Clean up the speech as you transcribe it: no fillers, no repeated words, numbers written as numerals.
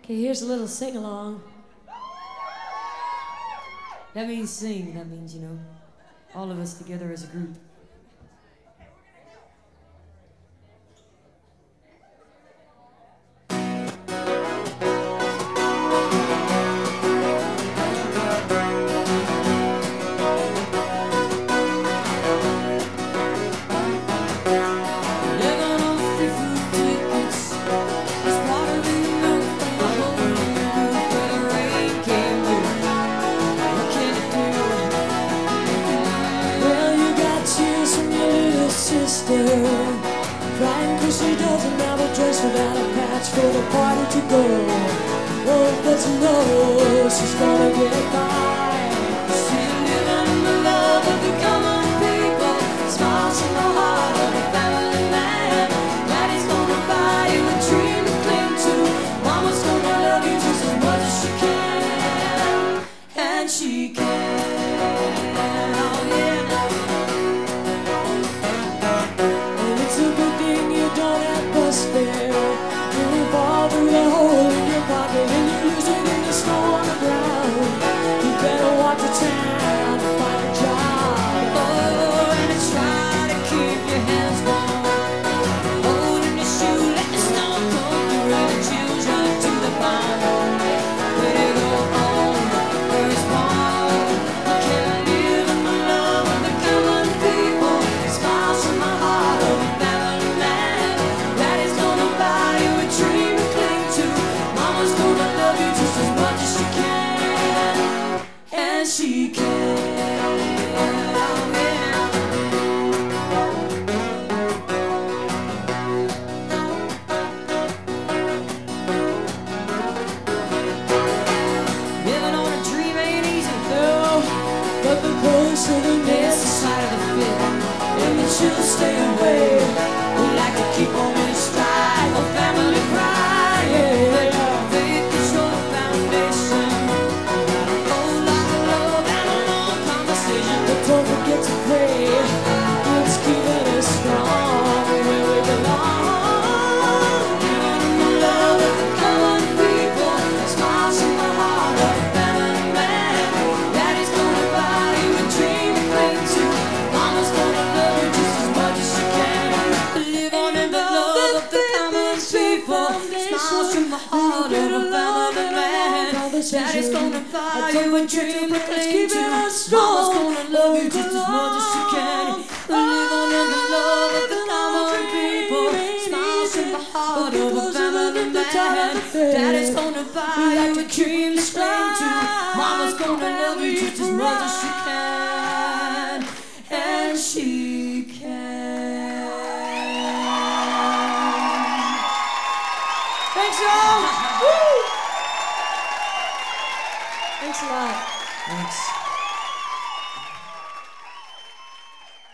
Okay, here's a little sing-along. That means sing. That means, all of us together as a group. Crying cause she doesn't have a dress without a patch for the party to go. Oh, but you know she's gonna get by. She's living the love of the common people, smiles from the heart of a family man. Daddy's gonna buy you a dream to cling to. Mama's gonna love you just as much as she can. And she can, oh yeah. You fall through the hole in your pocket and you lose it in the snow on the ground. You better walk to town and find a job. Oh, and try to keep your hands warm. Holding your shoe, let the snow come through and the chills run to the bone. Let it go on, first one. You can't live in the love of the common people. Smiles from my heart of a family man. Daddy's gonna buy you a dream to cling to. Mama's gonna love you just as much as she can. And she can, oh yeah. Living on a dream ain't easy, no. But the closer the next side of the fit, and the chills stay away. We like to keep on in stride, a family pride, yeah. Faith is your foundation. A whole lot of love and a long conversation. But don't forget to pray. It's keeping us strong where we belong. Living in the love of the common people. Smiles from the heart of a family man. Daddy's gonna buy you a dream to cling to. Mama's gonna love you just as much as she can. Live on in the love of the common people. Smiles from the heart of a family man. Daddy's gonna buy you a dream to cling to. Mama's gonna love you just as much as she can. Live on in the love of the common people. Smiles from the heart of a family man. Daddy's gonna buy you a dream to cling to. Mama's gonna love you just as much as she can. And she can. Thanks, y'all. Woo! Thanks a lot. Thanks.